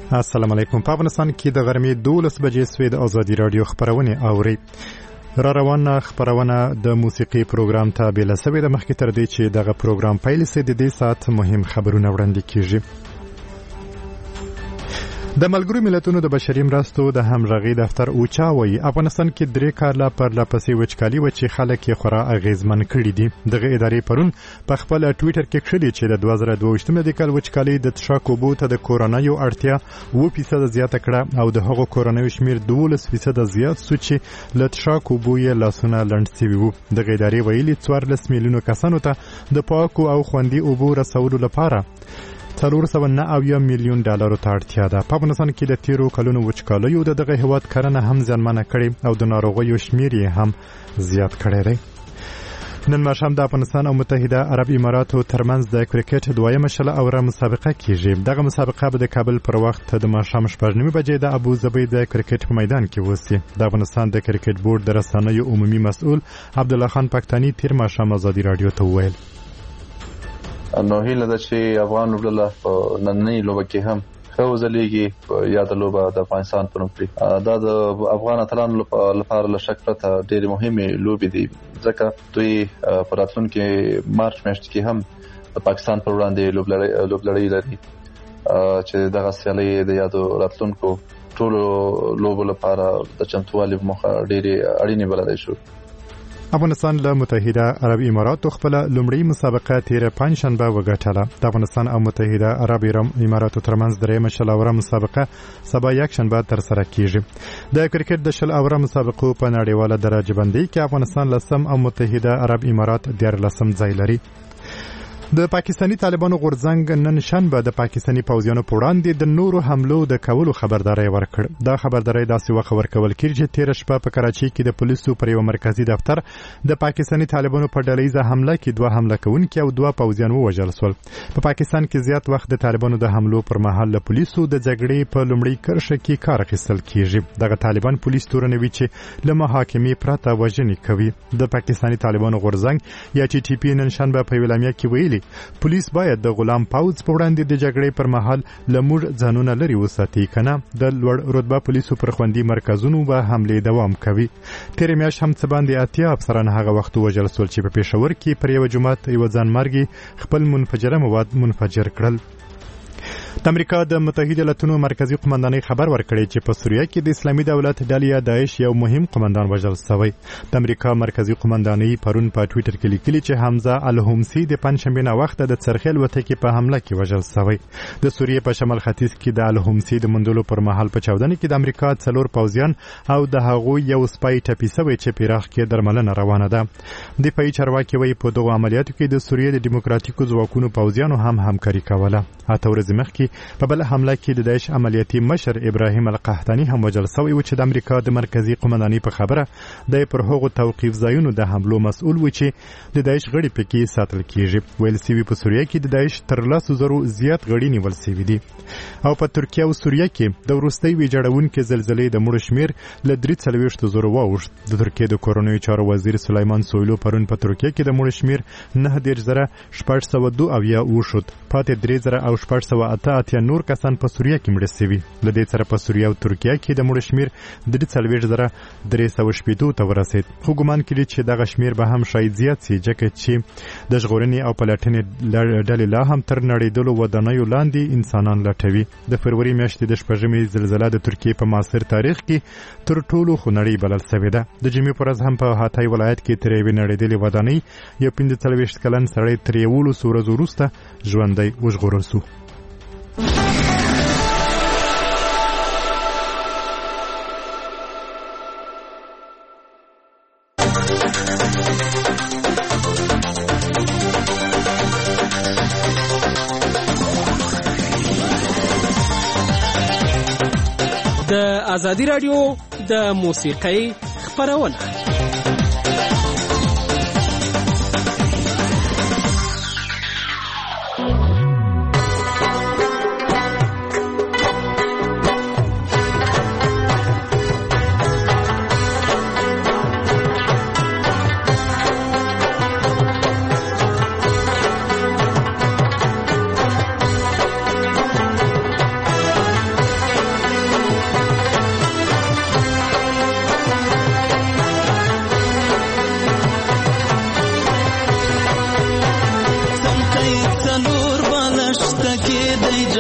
السلام علیکم. په افغانستان کې د غرمې 12 بجې سوی د ازادي رادیو خبرونه اوري. روانه خبرونه د موسیقي پروګرام ته بیل سوی د مخکې تر دې چې دغه پروګرام پیل سي د دې سات مهم خبرونه وړاندې کیږي. د ملګرو ملتونو د بشري مرستو د همغږي دفتر اوچا وایي افغانستان کې 3 کاله پر لپسې وچکالي و چې خلک یې خورا اغیزمن کړي دي. دغه ادارې پرون په خپل ټوئیټر کې کړي چې د 2022 د کال وچکالي د څښاک اوبو ته د کورونا یو اړتیا 2% زیاته کړه او د هغو کورونایي شمیر 12% زیات شو چې له څښاک اوبو یې لاسونه لنډ شوي وو. دغه ادارې ویلي 14 میلیونو کسانو ته د پاکو او خوندي اوبو رسولو لپاره $490 میلیون ته اړتیا ده. په افغانستان کې د تیرو کلونو وچکالیو دغه هیواد کرنه هم زیانمنه کړې او د ناروغیو شمیر یې هم زیات کړی دی. نن ماښام د افغانستان او متحده عرب اماراتو ترمنځ د کرکټ دویمه شله اوره مسابقه کیږي. دغه مسابقه به د کابل پر وخت د ماښام 9:30 بجې د ابوظبي د کرکټ په میدان کې وسی. د افغانستان د کرکټ بورډ د رسنیو عمومي مسؤل عبدالله خان پاکستاني تیر ماښام ازادي رادیو ته وویل نو هیله ده چې افغان لوبډله په نننۍ لوبه کې هم ښه وځلیږي. یاد لوبه د افغانستان په نوم کړي. دا د افغان اتلانو لپاره له شک پرته ډېرې مهمې لوبې دي ځکه دوی په راتلونکي مارچ میاشت کې هم د پاکستان پر وړاندې لوبلړۍ لري چې دغه سیالۍ د یادو راتلونکو ټولو لوبو لپاره د چمتووالي په موخه ډېرې اړینې بللی شو. افغانستان له متحده عرب اماراتو خپل لومړی مسابقه تیر پنځشنبه وګټله. د افغانستان او متحده عرب اماراتو ترمنځ درېیمه شل اوره مسابقه سبا یکشنبه ترسره کیږي. د کرکټ د شل اوره مسابقو په نړیواله درجه بندۍ کې افغانستان لسم او متحده عرب امارات 14 ځای لري. د پاکستانی طالبانو غورځنګ نن شنبه د پاکستانی پوځیانو په وړاندې د نورو حملو د کولو خبرداري ورکړ. دا خبرداري داسې وخت ورکول کېږي چې تیر شپه په کراچۍ کې د پولیسو پر یو مرکزی دفتر د پاکستانی طالبانو په ډلهیزه حمله کې 2 حمله کوونکي او 2 پوځیان ووژل شول. په پاکستان کې زیات وخت د طالبانو د حملو پر مهال له پولیسو د جګړې په لومړی کرښه کې کار اخیستل کېږي. دغه طالبان پولیس تورنوي چې له محاکمې پرته وژنې کوي. د پاکستانی طالبانو غورځنګ یا ټي ټي پی نن شنبه په ویلامیا کې ویلي پولیس باید د غلام پاوځ په وړاندې د جګړې پر مهال لمور ځانونه لري وساتي کنه د لوړ رتبه پولیسو پر خوندي مرکزونو به حمله دوام کوي. تیر میاشت هم څه باندې 80 افسران هغه وخت وژل شول چې په پېښور کې پر یو جماعت یو ځانمرګي خپل منفجره مواد منفجر کړل. د امریکا د متحده ایالاتونو مرکزی قومندانۍ خبر ورکړی چې په سوریه کې د اسلامي دولت ډلې داعش یو مهم قومندان وژل شوی. د امریکا مرکزی قومندانۍ پرون په ټوئیټر کې لیکلي چې حمزه الهومسی د پنځشنبه نه وخت د څرخیل وته کې په حمله کې وژل شوی. د سوریه په شمال ختیځ کې د الهومسی د مندلو پر مهال په چاودنه کې د امریکا 4 پوځیان او د هغو یو سپای ټپي شوی چې پیراخ کې درملنه روانه ده. دفاعي چارواکي وایي په دغه عملیاتو کې د سوریه د دیموکراتیکو ځواکونو پوځیانو هم همکاري کوله. اته ورځې مخکې په بل حمله کې د داعش عملیاتي مشر ابراهیم القحطاني هم وژل شوی و چې د امریکا د مرکزی قومندانۍ په خبره د پر هغو توقيف ځایونو د حملو مسؤل و چې د داعش غړي پکې ساتل کیږي. ویل سوي په سوریه کې د داعش تر 100,000 زیات غړي نیول شوي دي. او په ترکیه او سوریه کې د وروستۍ ویجاړونکو زلزلې د مړو شمیر له 43,000 واوښت. د ترکیه د کورونایي چارو وزیر سلیمان سویلو پرون په ترکیه کې د مړو شمیر 9,602 وشود. پاتې 3,708 نور کسان په سوریه کې مړ شوي. له دې سره په سوریه او ترکیه کې د مړو شمیر 43,315 ته ورسید. خو ګمان کړي چې دغه شمیر به هم شاید زیات شي ځکه چې د ژغورنې او پلټنې ډلې لا هم تر نړیدلو ودانیو لاندې انسانان لټوي. د فروری میاشتې د شپږمې زلزلہ د ترکیه په معاصر تاریخ کې تر ټولو خونړۍ بلل شوې ده. د جمعې پر ورځ هم په هاتای ولایت کې تر یوې نړیدلې ودانۍ یو 45 کلن سړی تر 11 ورځو وروسته ژوندی وژغورل شو. د ازادي رادیو د موسیقۍ خبرونه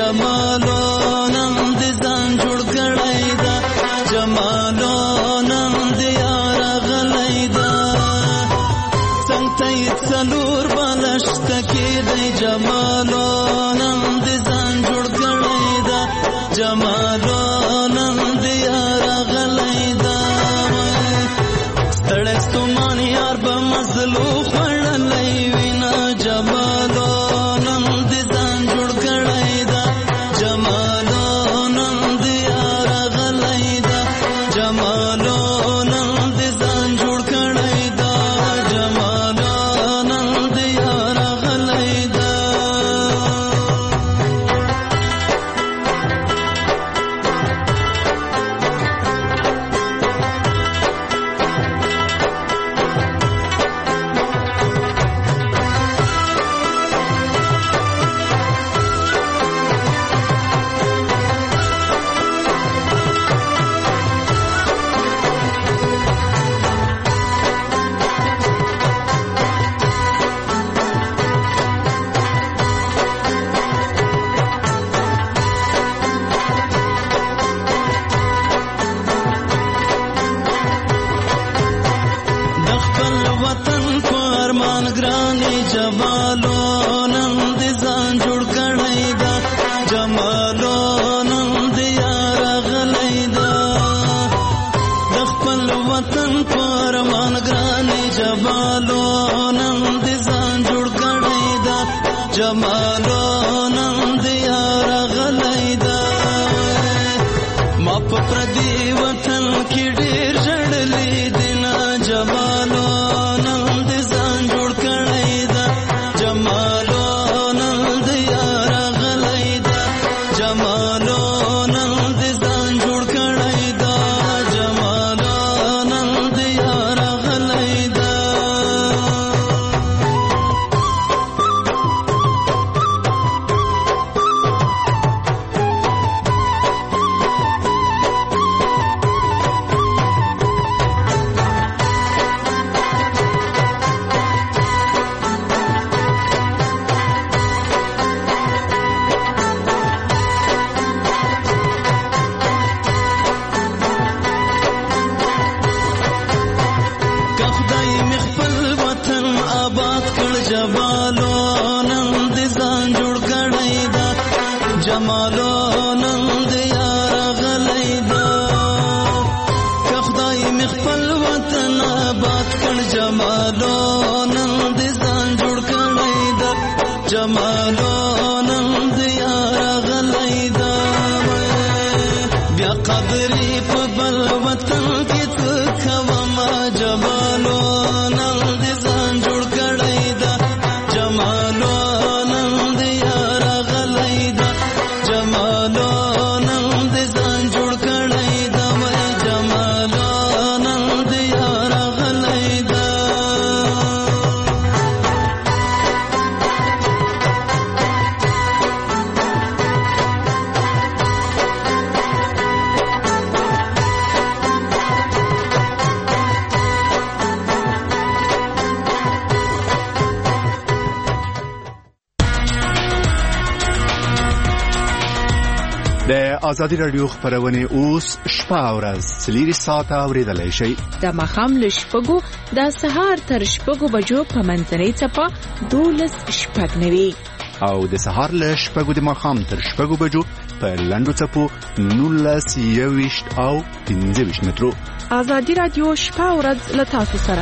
جمالو نن دې ځان جوړ کړی دا جمالو نن دې یار غلی دا څنګه یې څلور بالشت کې دی جمالو نن دې ځان جوړ کړی دا جمالو نن دې یار غلی دا ستړی ستومان یار به مزلو خوړلی وینا جمالو نن دې ځان جوړ کړی دا جمالو نن دې یار غلی دا جمالو نن دې ځان جوړ کړی دا جمالو نن دې یار غلی دا وطن کو ارمان گرانی جمالو نن دې ځان جوړ کړی دا جمالو نن دې یار غلی دا د خپل وطن کو ارمان گرانی جمالو نن دې ځان جوړ کړی دا جمالو نن دې یار غلی دا ما په پردي وطن کې ډېر ژړلې دي نه جمالو جمالو نن دې ځان جوړ کړی دا جمالو نن دې یار غلی دا که خدای مې خپل وطن آباد کړ جمالو نن دې ځان جوړ کړی دا جمالو نن دې یار غلی دا بیا قدرې په بل وطن کې څه کوم جمالو نن دې ځان جوړ کړی دا جمالو نن دې یار غلی دا جمالو نن دې ځان جوړ کړی دا جمالو نن دې یار غلی دا د ازادي رادیو خبرونه اوس شپه او ورځ 3 ساعته اوریدلای شئ د مخام له شپږو د سهار تر شپږو بجو په منځنۍ چپه 12:09 او د سهار له شپږو د مخام تر شپږو بجو په لندو چپو 19:20 او 15 مترو. ازادي رادیو شپه او ورځ له تاسو سره.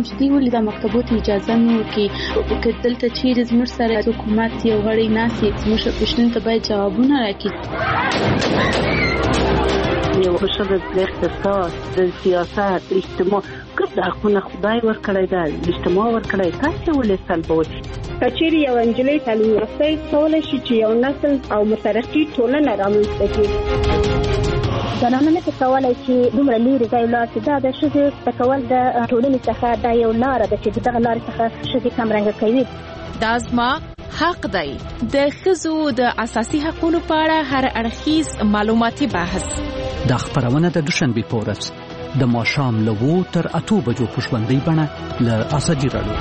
چې دوی ولې د مکتبو ته اجازه نه ورکوي. که دلته چیرې زموږ سره حکومت یو غړی ناسي زموږ پوښتنو ته باید جوابونه راکړي. یو ښځه د اقتصاد، د سیاست، اجتماع ګډ حقونه خدای ورکړی دی، اجتماع ورکړی، تاسې ولې سلبوئ؟ که چیرې یو نجلۍ تعلیم یافته کولی شي چې یو نسل او مترقي ټولنه رامنځته کړي. زنانه نه کولی چې دومره لرې ځای ولاړ شي. دا د ښځې زده کول د ټولنې څخه دا یو لاره ده چې دغه لارې څخه ښځې کمرنګه کوي. دا زما حق دی. د ښځو د اساسي حقوقو په اړه هر اړخیز معلوماتي بحث. دا خبرونه د دوشنبه په ورځ د ماښام له 2 تر 8 بجو په ژوندۍ بڼه له ازادي راډیو.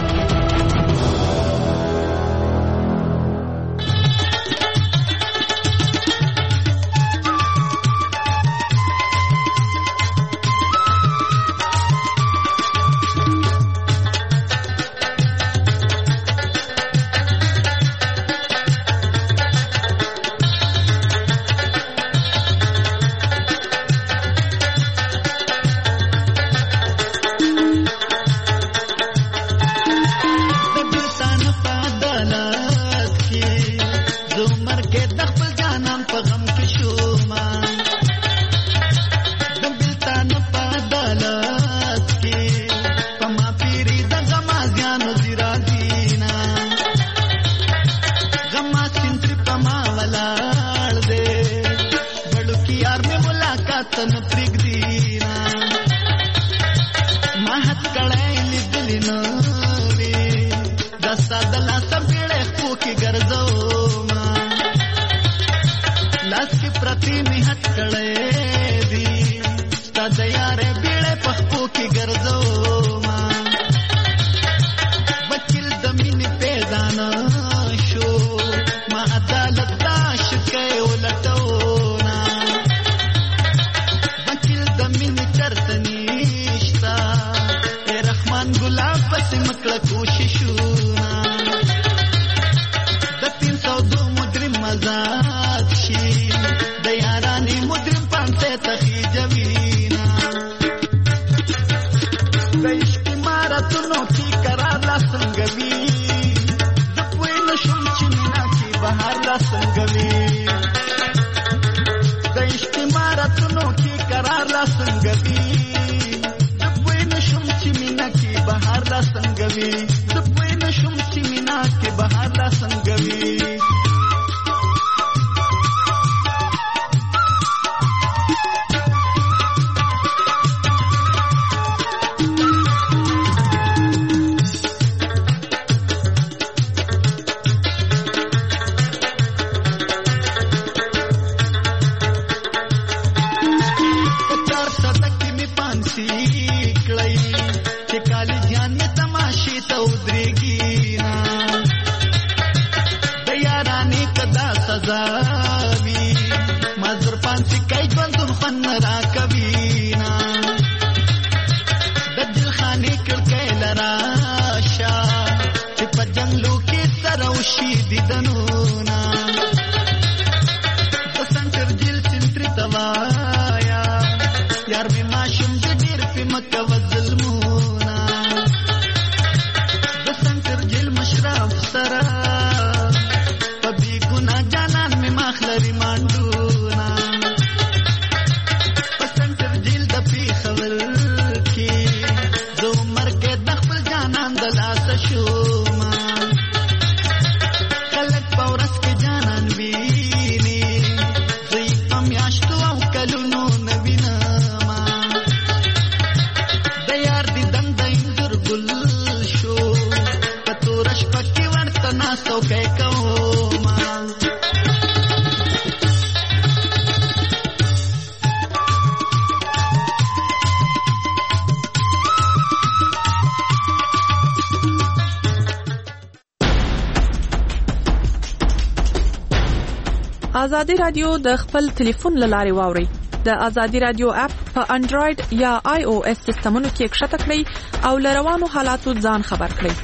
ازادي رادیو د خپل ټلیفون لارې واوري. د ازادي رادیو اپ په انډراید یا آی او اس سیستمونو کې کښته کړئ او لروانو حالاتو ځان خبر کړئ.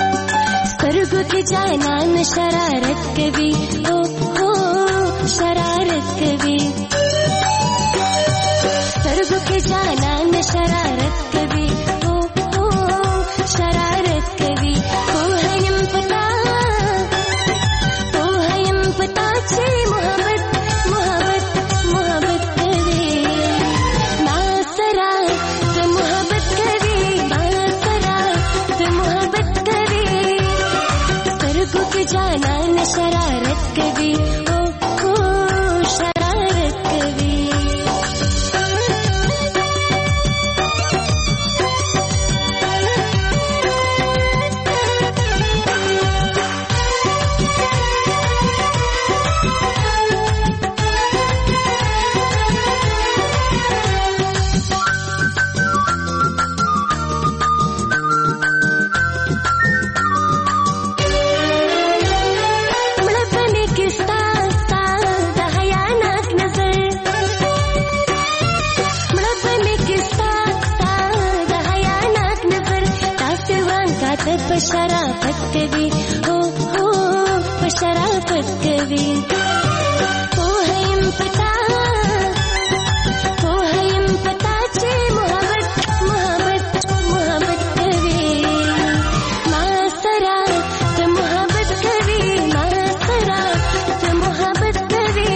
سترګو کې جانان شرارت کوي، او شرارت کوي هو هو په شرافت کوي پوهیم پتا چې محبت کوي ما سره ته محبت کوي ما سره ته محبت کوي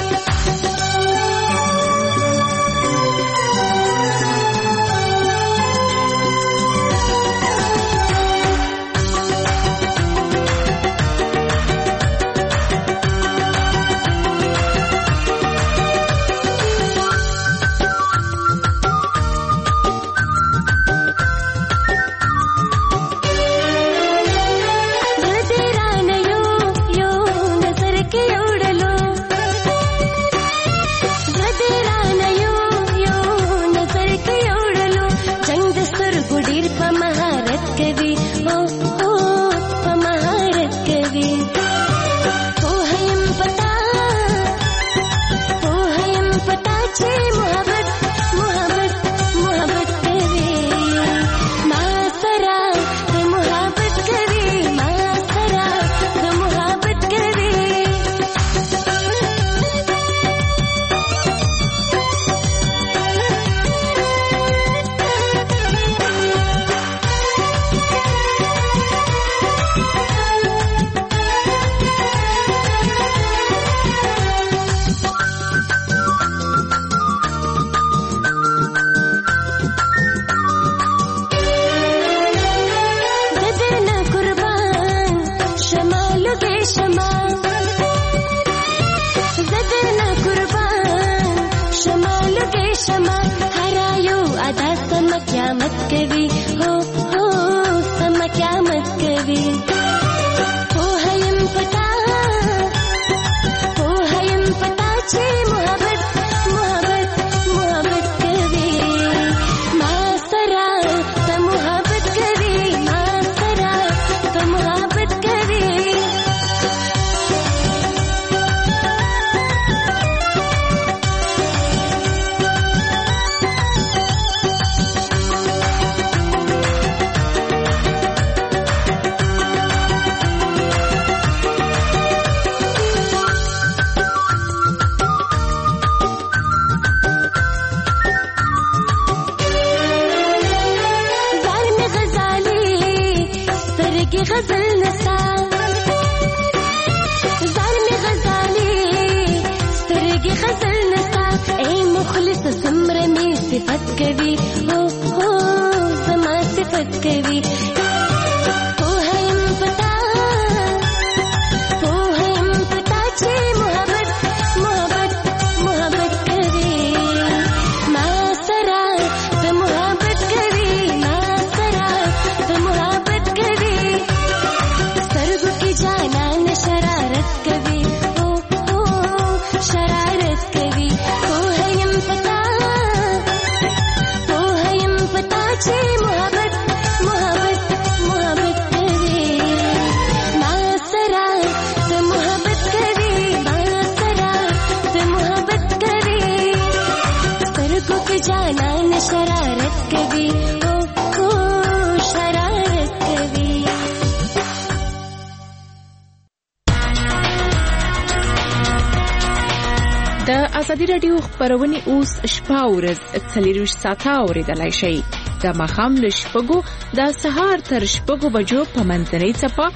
ازادي رادیو خبرونه اوس شپه ورځ 24 ساعته اوریدلای شئ د ماښام له شپږو د سهار تر شپږو بجو په منځنۍ څپه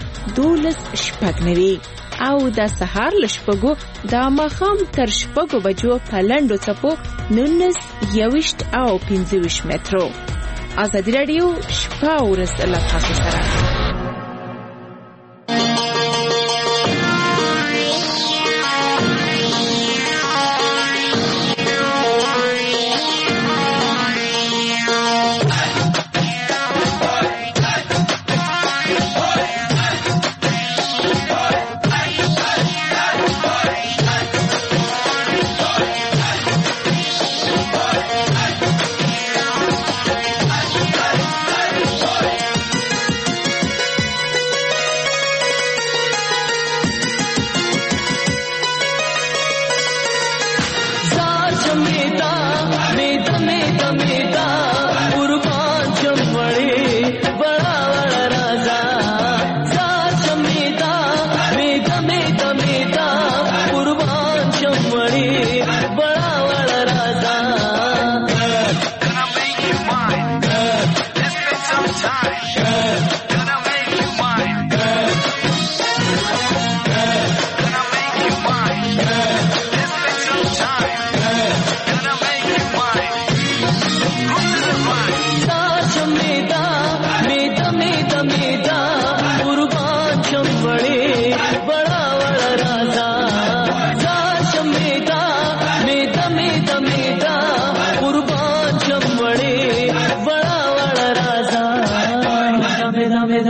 12 شپږنوي او د سهار له شپږو د ماښام تر شپږو بجو په لنډو څپو 19 21 او 25 مترو. ازادي رادیو شپه ورځ له تاسو سره.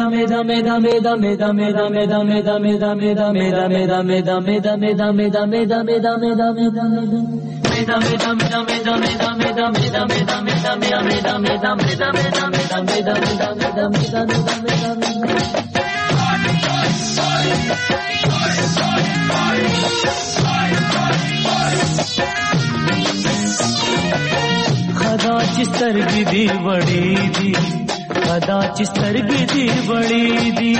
خدا چې سترګې دې وړې دي خدا چې سترګې دې وړې دي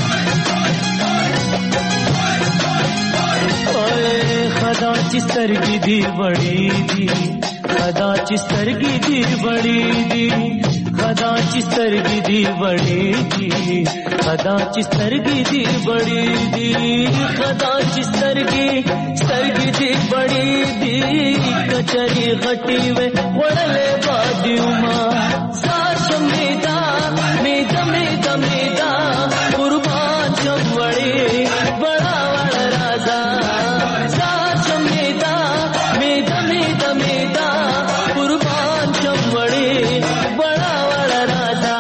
خدا چې سترګې دې وړې دي خدا چې سترګې دې وړې دي خدا چې سترګې دې وړې دي خدا چې سترګې دې وړې دي خدا چې سترګې دې وړې دي کچري غټي وې وړلې بادیوما ساش میدا میدا میدا میدا قربان چوړې بڑا وړ راځه ساش میدا میدا میدا میدا قربان چوړې بڑا وړ راځه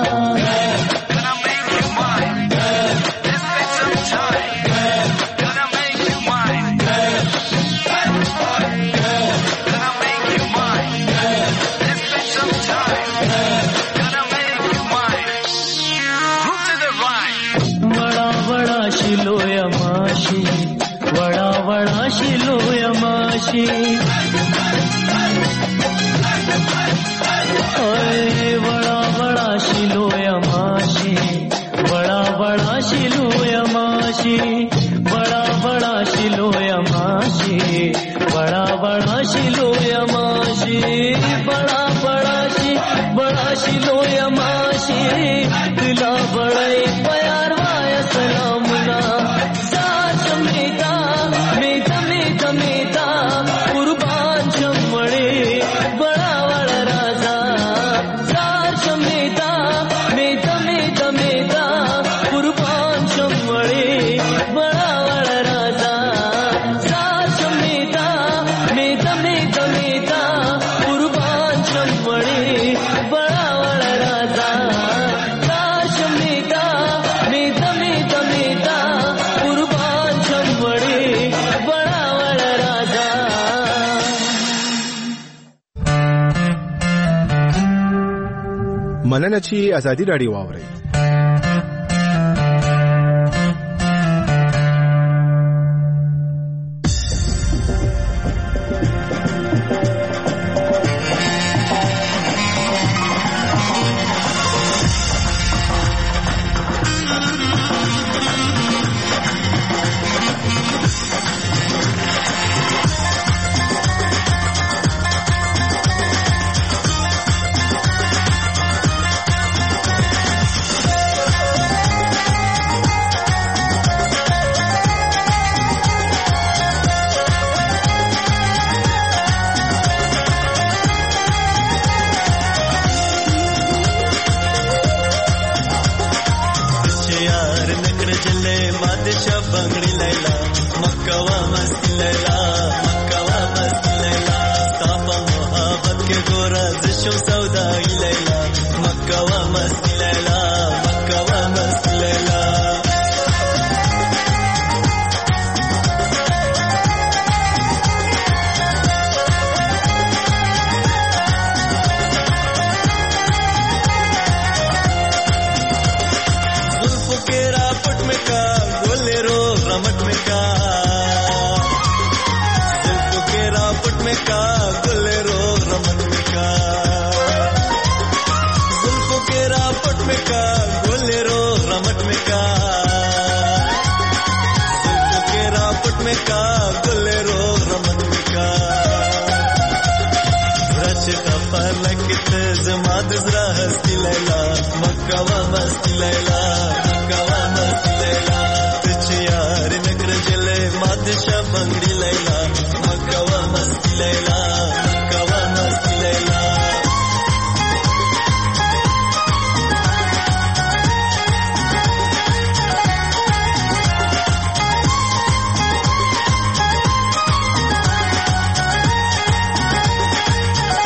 बड़ा बड़ा शिलोया माशी बड़ा बड़ा शिलोया माशी बड़ा बड़ा शिलोया माशी बड़ा बड़ा शिलोया माशी बड़ा बड़ा शिलोया माशी दिला बड़े प्यार वाया सलामुना साच मेदा मेदा मेदा मेदा कुर्बान चमड़े बड़ा बड़ा राजा साच मेदा मेदा मेदा मेदा कुर्बान चमड़े बड़ा बड़ा राजा साच मेदा मेदा मेदा मेदा कुर्बान चमड़े बड़ा बड़ा राजा साच मेदा मेदा मेदा मेदा कुर्बान चमड़े बड़ा बड़ा राजा مننه چې ازادي راډیو واورئ.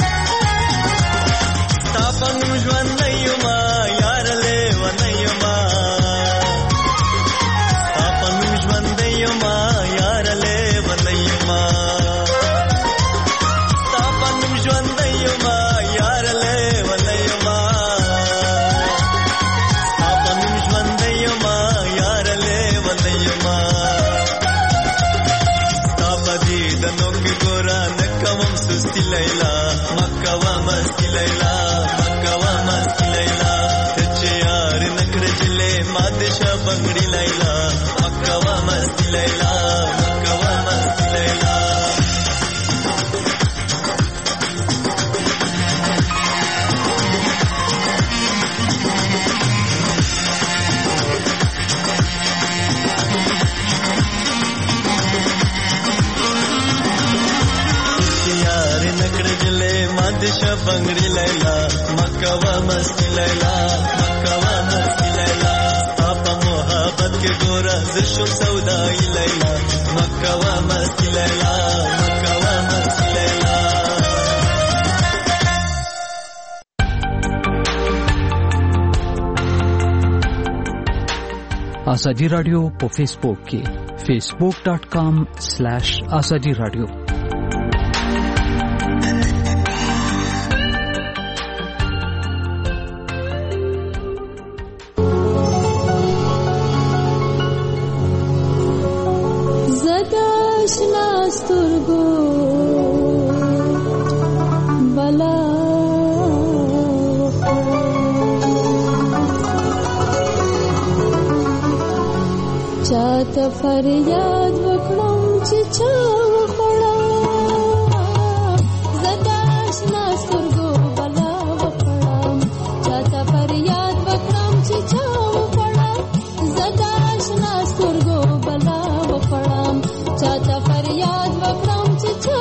ژوند نه یما یار له ونه یما لیلا مکوا مستی لیلا یار نکړ دلې ماده شبنګړي لیلا مکوا مستی لیلا مکوا مستی لیلا په محبت کې ګورا ز شو سودای لیلا مکوا مستی لیلا مکوا مستی لیلا آزادی رادیو په فیسبوک کې facebook.com/azadi radio چاته فریاد وکړم چې چا وخړا زدا آشنا سترګو بلا وکړم چاته فریاد وکړم چې چا وخړا زدا آشنا سترګو بلا وکړم چاته فریاد وکړم چې چا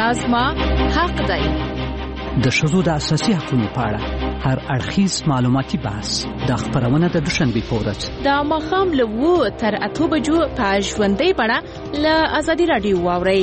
دا زما حق دی. د ښځو د اساسي حقوقو په اړه هر اړخیز معلوماتي بحث د خپرونه د دوشنبې په ورځ د ماښام له 7 تر 8 بجو په ژوندۍ بڼه له ازادي راډیو واورئ.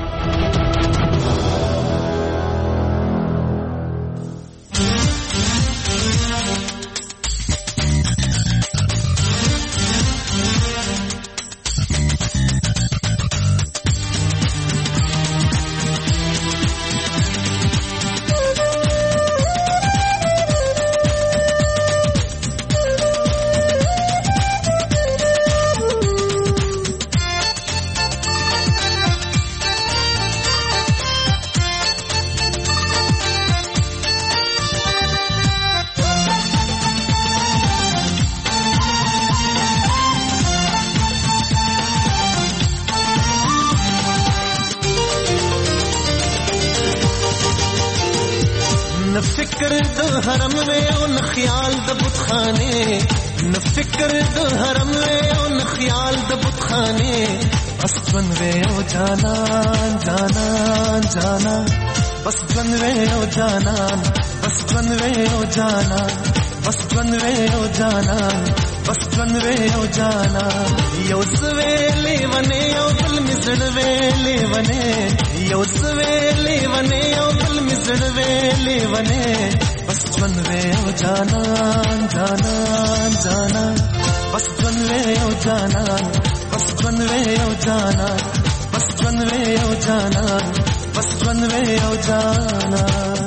فکر د حرم وې او نه خیال د بتخانه، نه فکر د حرم وې او نه خیال د بتخانه، بس ژوند وې او جانان جانان جانان، بس ژوند وې او جانان، بس ژوند وې او جانان، بس ژوند وې او جانان، بس ژوند وې او جانان. یو سویلې ونه یو بل مزړ ویلې ونه، یو سویلې ونه یو بل مزړ ویلې ونه، بس ژوند وې او جانان جانان جانان، بس ژوند وې او جانان، بس ژوند وې او جانان، بس ژوند وې او جانان، بس ژوند وې او جانان.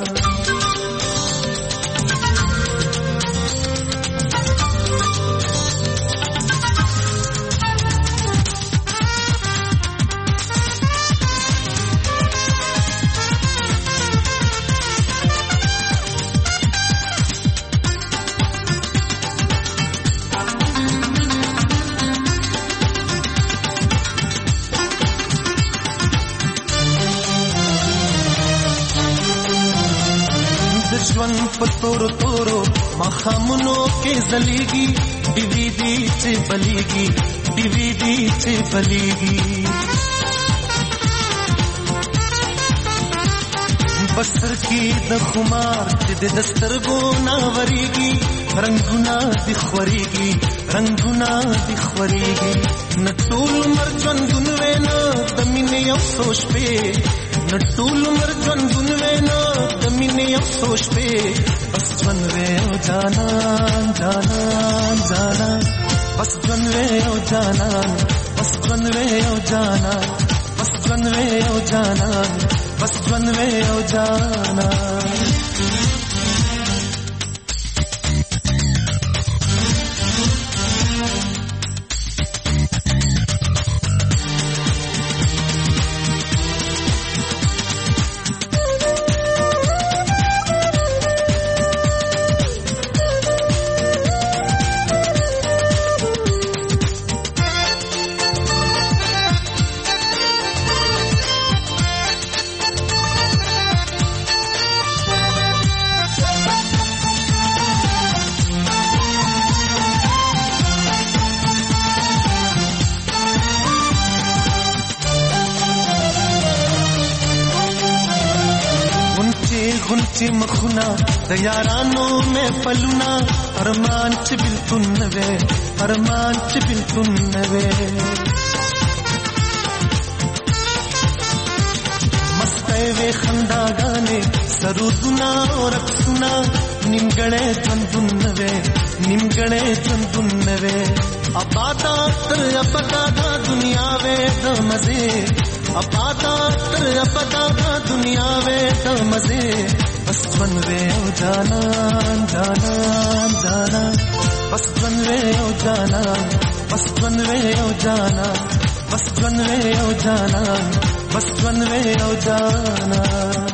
ژوند په تورو تورو مخامونو کې زلیږي، ډیوی دی چې بلیږي، ډیوی دی چې بلیږي. بسر کې د خمار چې د سترګو ناوريږي، رنگونه دي خوريږي، رنگونه دي خوريږي. نه ټول عمر ژوندون وینا د مینې افسوس په، نه ټول عمر ژوندون وینا د مینې افسوس په، بس ژوند وې او جانان جانان جانان، بس ژوند وې او جانان، بس ژوند وې او جانان، بس ژوند وې او جانان، بس ژوند وې او جانان. غنچی مخونا د یارانو میں پلونا، ارمان چې بلتون نوے، ارمان چې بلتون نوے. مستی وے خنداګانې سرودونه او رقصونه، نیمګړی ژوندون نوے، نیمګړی ژوندون نوے. ابادا تر ابدا دا دنیا وے د مزے، ابادا تر ابدا دا دنیا وے د مزے، بس ژوند وې او جانان جانان جانان، بس ژوند وې او جانان، بس ژوند وې او جانان، بس ژوند وې او جانان، بس ژوند وې او جانان.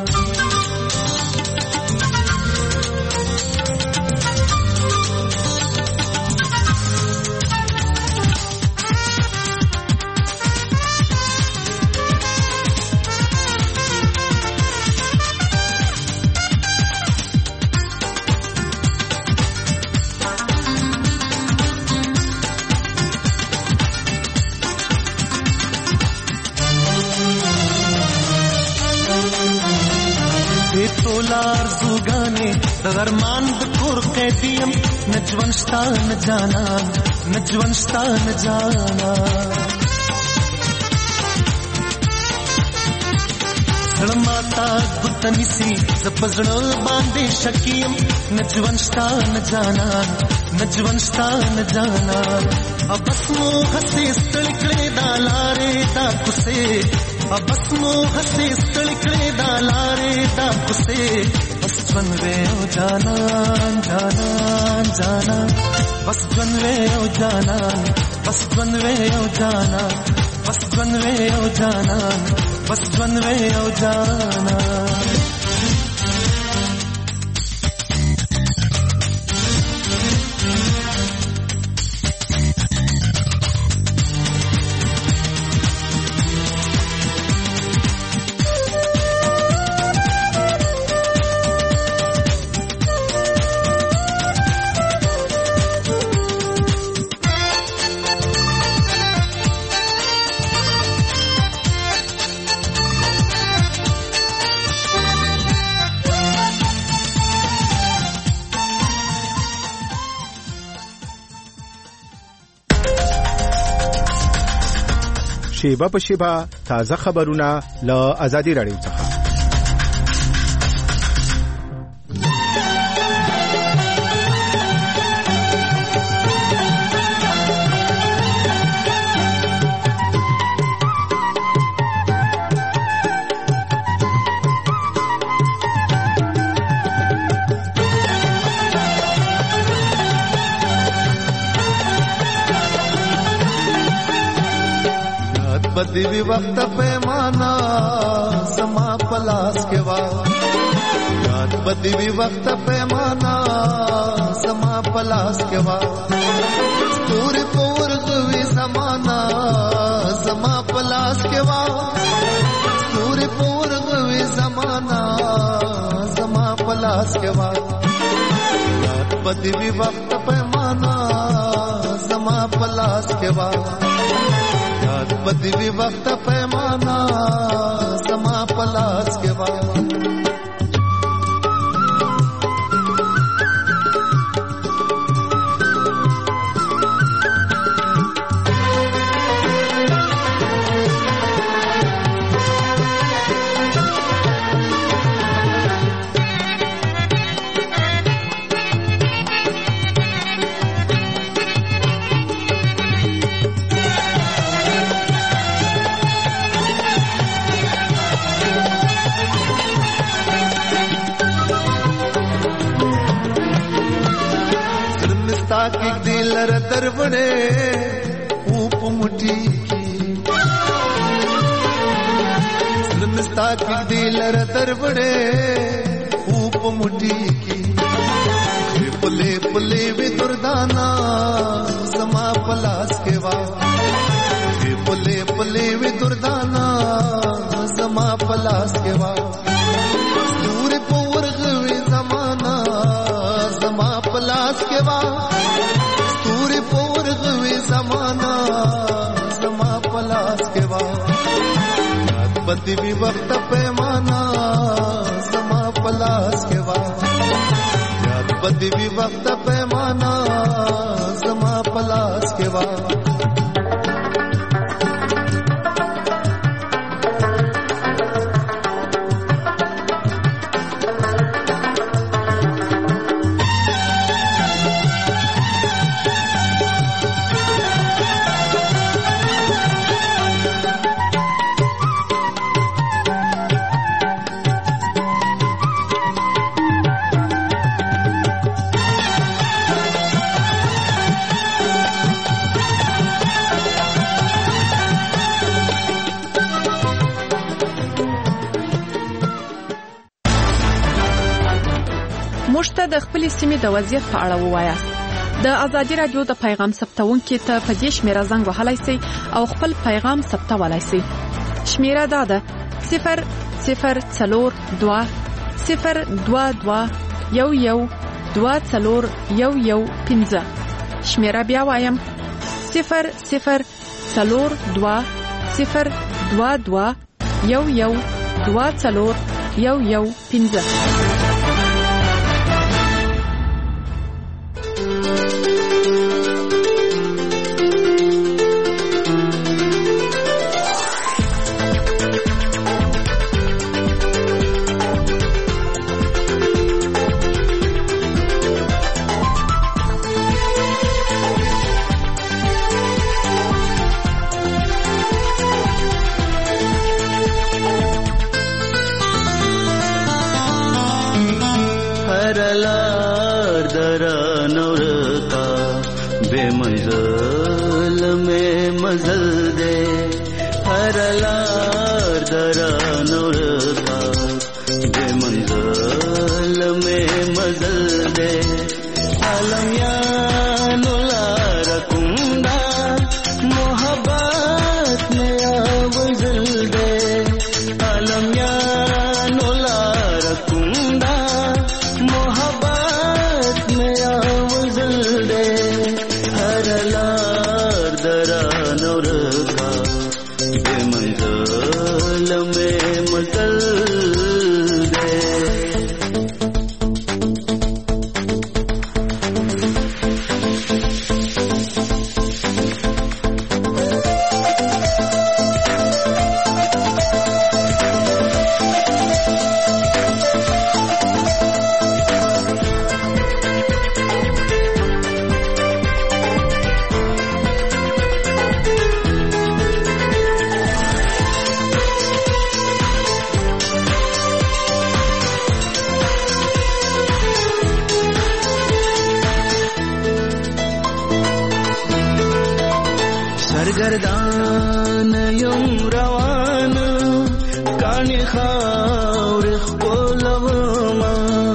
ټولا ارزوګانې د غرمان د کور قیدیم نجوان شتا نه جانان نجوان شتا نه جانان زړه ماتا ګوتنی سي زپزړه باندې شکیم نجوان شتا نه جانان نجوان شتا نه جانان ابس مو هسې ستړي کړې دا لارې دا کوڅې ابس مو هسې ستړي کړې دا لارې دا کوڅې بس ژوند وې او جانان جانان جانان بس ژوند وې او جانان بس ژوند وې او جانان بس ژوند وې او جانان بس ژوند وې او جانان شیبه په شیبه تازه خبرونه له آزادي رادیو څخه. بدوی وقت پیمانا زما پلاس کے وا یاد بدوی وقت پیمانا زما پلاس کے وا ستوري پور غوي زمانہ زما پلاس کے وا ستوري پور غوي زمانہ زما پلاس کے وا یاد بدوی وقت پیمانا زما پلاس کے وا بدوی وقت پیمانا زما پلاس کے بعد ताकि दिलर दरबड़े ऊप मुठी की ताकि दिलर दरबड़े ऊप मुठी की पुले पुले वे दुर्दाना समा पलास के वा पुले पुले वे दुर्दाना समा पलास के वा दूर पोर गवे जमाना समा पलास के वा जमाना समा पलास के बाद बदवी वक्त पैमाना समा पलास के बाद याद बदवी वक्त पैमाना समा पलास के बाद موږ ته د خپل سیمې د وضعیت په اړه ووایاست. د آزادي رادیو د پیغام ثبتونکو ته په دې شمیره زنګ وهلای شئ او خپل پیغام ثبتولای شئ. شمیره دا ده 0042 022112415. شمیره بیا وایم 0042 022112415. 01115. سرگردان یم روان کانی خاور خپلوما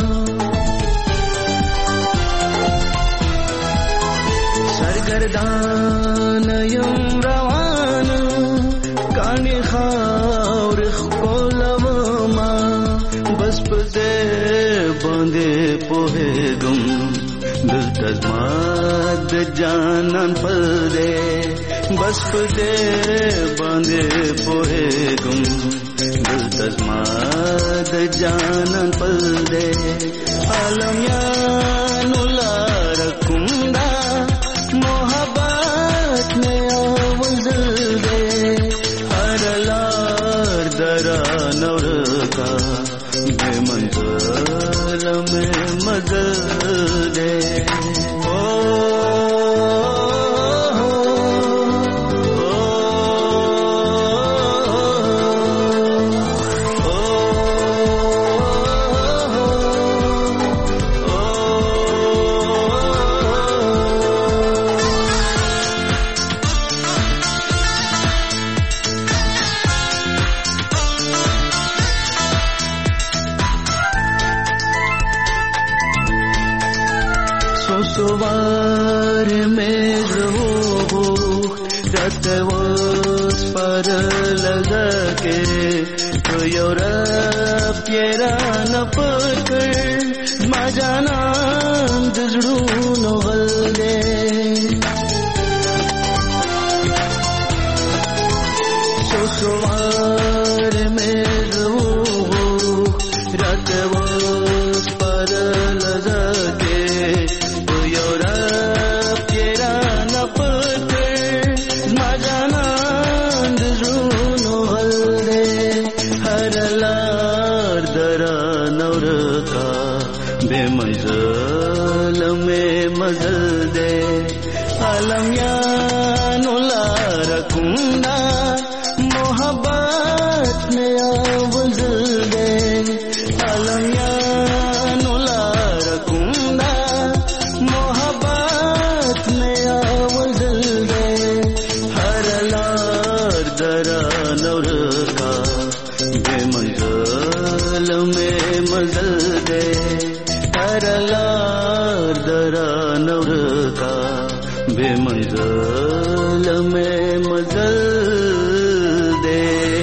سرگردان یم روان کانی خاور خپلوما بس پدې باندې پوهېږم دلته زما د جانان پدې بس پدې باندې پوهېږم دلته زما د جانان پدې عالم یانو لار کوم دا محبت مې اوزل دې هر لار دران ورکا بے منزل مې مزل دې سوار میں رو رات وس پر لگا کے تو یورپ پیرا نہ پکڑ ما جانا دزڑو نو غلدے سوار میں رو رات وس پر لگا کے بے منزل میں مزل دے عالم یانو لار کندا محبت میں اوزل دے عالم یانو لار کندا محبت میں اوزل دے ہر لار دران ورکا بے منزل میں مزل دے ہر لار دران ورکا بے منزل میں مزل دے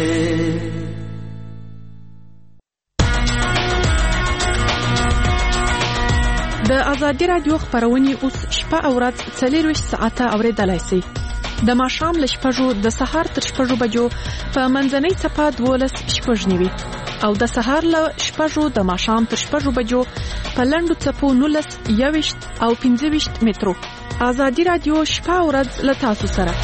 د ازادي رادیو خبرونه اوس شپه او ورځ 24 ساعته اوریدلای شئ د ماښام له 6 د سهار تر 6 بجو په منځنۍ صفه 12 شپږ نیوي او د سهار له 6 د ماښام تر 6 بجو په لنډو څپو 19 21 او 25 مترو. آزادي رادیو شپه او ورځ له تاسو سره.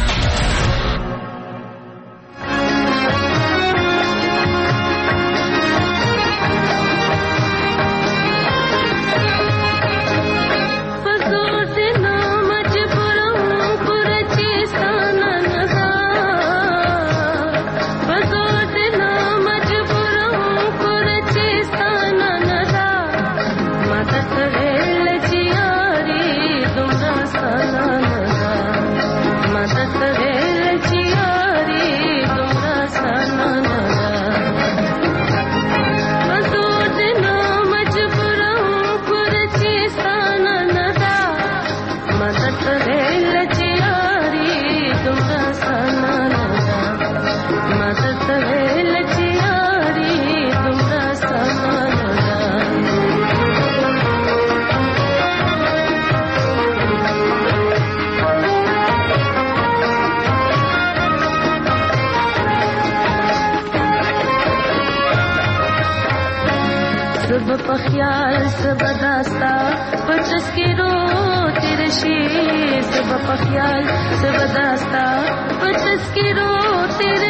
पखियाल सबदास्ता पचस के रो तेरे शीर सब पखियाल सबदास्ता पचस के रो तेरे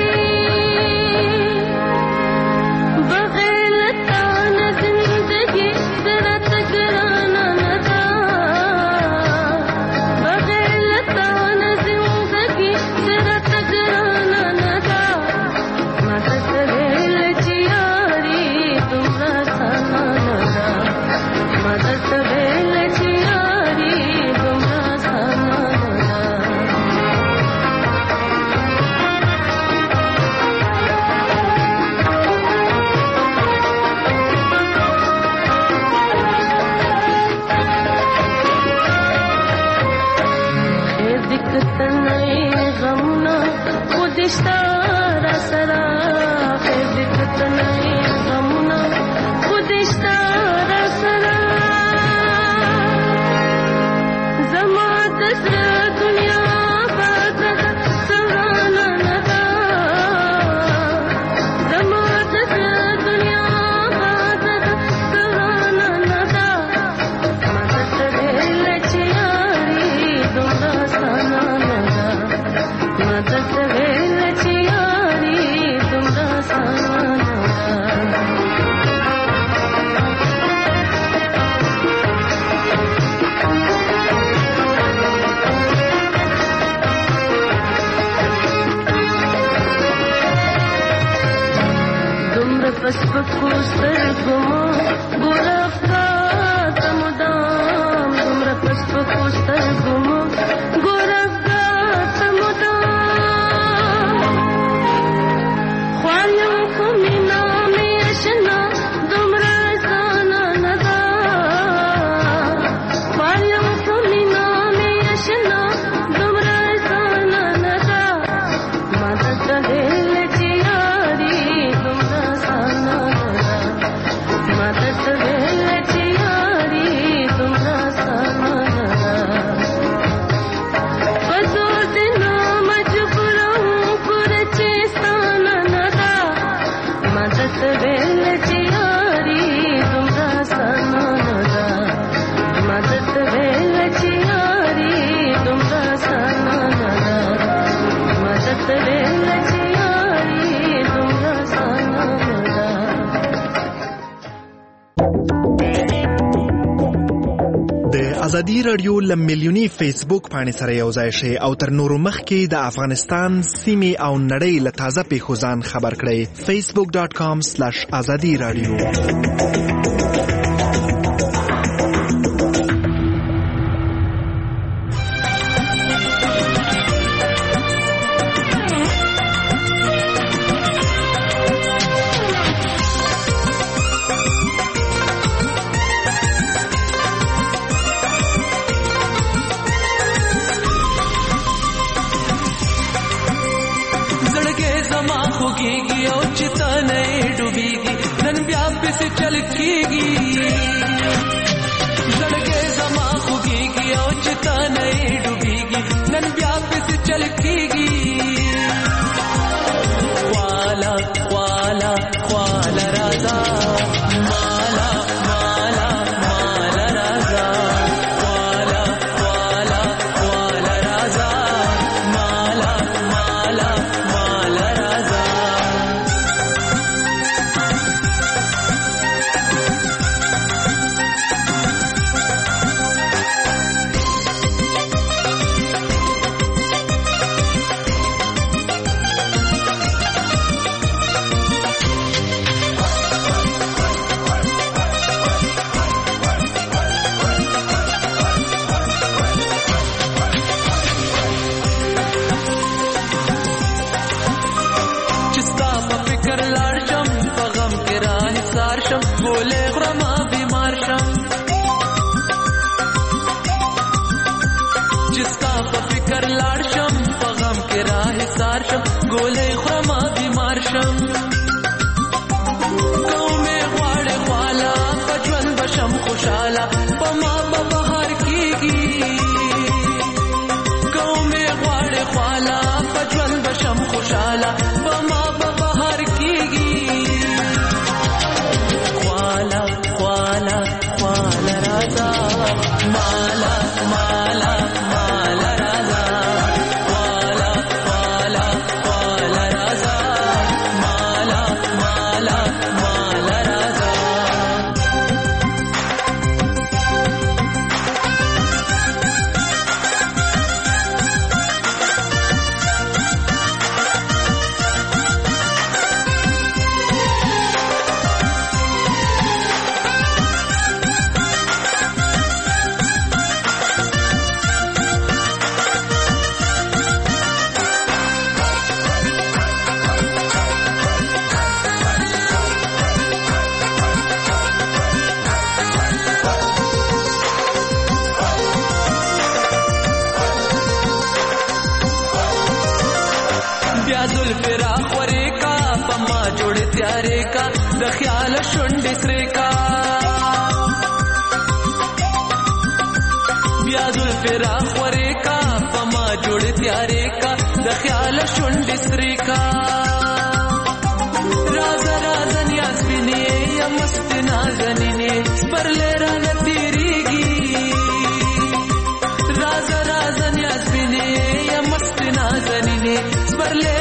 शीर बगैर लतान जिंदगी जरा तकराना न था बगैर लतान जिंदगी जरा तकराना न था मदद रेल चियारी तुमरा मदद बेल चियारी तुमरा साना दिक्कत नहीं गमना खुदिश्ता रसरा दिक्कत नहीं गमना खुदिश्ता रसरा दुनिया बात सवाना नदा जमात दुनिया बात सवाना नदा मदद बेल चियारी तुमरा साना नदा मदद बेल चियारी तुमरा साना पस्पकुस्तर गुमो गोरखा समुदाम तुमरा पस्पकुस्तर गुमो गोरखा समुदाम ख्वालों को मीना में अशना तुमरा साना नदा ख्वालों को मीना में अशना तुमरा साना नदा मदद बेल चियारी तुमरा साना मदद बेल चियारी तुमरा साना बसो दिनो मजबूरों कुरचे साना नदा मदद बेल चियारी तुमरा साना मदद बेल चियारी तुमरा साना मदद बेल चियारी तुमरा साना د ازادي رادیو لملیونی فیسبوک باندې سره یو ځای شي او تر نورو مخکې د افغانستان سیمې او نړۍ له تازه پیښو ځان خبر کړئ. facebook.com/azadi radio خوږیږي او چې ته نه ډوبېږي نن بیا پسې چل کېږي زړګی زما خوږیږي او چې ته نه ډوبېږي نن بیا پسې چل کېږي خواله خواله خواله ګولې غرما بیمار شم جستا په فکر لاړ شم په غم کې راه سار شم ګولې غرما بیمار شم کومه غواړې خوالا په ژوند بشم خوشاله په ما په بهار کېږي کومه غواړې خوالا په ژوند بشم خوشاله په ما په بهار کېږي خوالا خوالا خوالا راځه مالا مالا مالا راځه خوالا خوالا خوالا راځه مالا مالا مالا راځه بیا زلفی را خوری کا پما جوڑ تیارے کا د خیال شنڈ سرے کا بیا زلفی را خوری کا پما جوڑ تیارے کا د خیال شنڈ سرے کا راز راز نیاز بینی یا مست نازنینی سپرلے را نتیری گی راز راز نیاز بینی یا مست نازنینی سپرلے